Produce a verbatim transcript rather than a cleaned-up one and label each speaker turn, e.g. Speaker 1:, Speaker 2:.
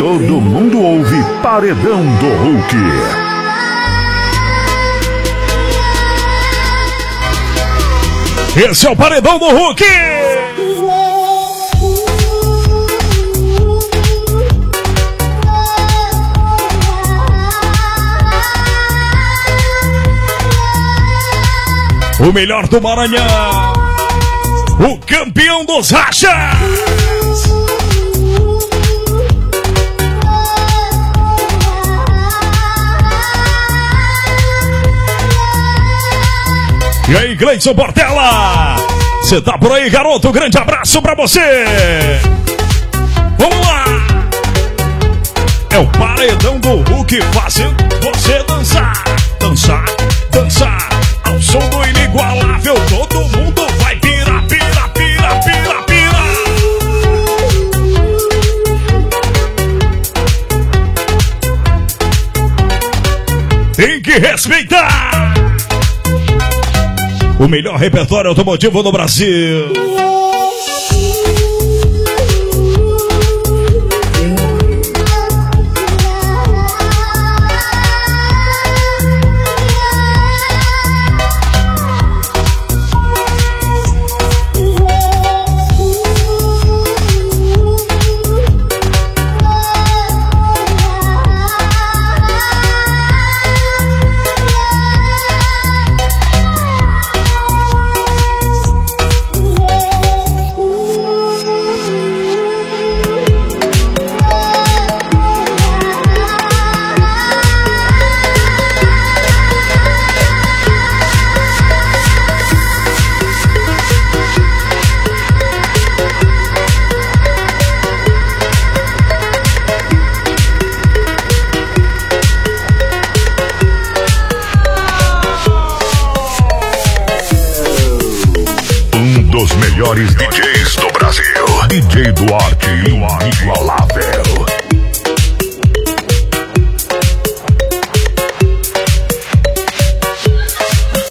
Speaker 1: Todo mundo ouve Paredão do Hulk.
Speaker 2: Esse é o Paredão do Hulk. O melhor do Maranhão, o campeão dos rachas. E aí, Gleison Portela, você tá por aí, garoto? Grande abraço pra você. Vamos lá. É o Paredão do Hulk fazendo você dançar, dançar, dançar. Ao som do inigualável, todo mundo vai pirar, pira, pira, pira, pira. Tem que respeitar o melhor repertório automotivo do Brasil.
Speaker 1: Melhores D Js do Brasil. D J Duarte, inigualável.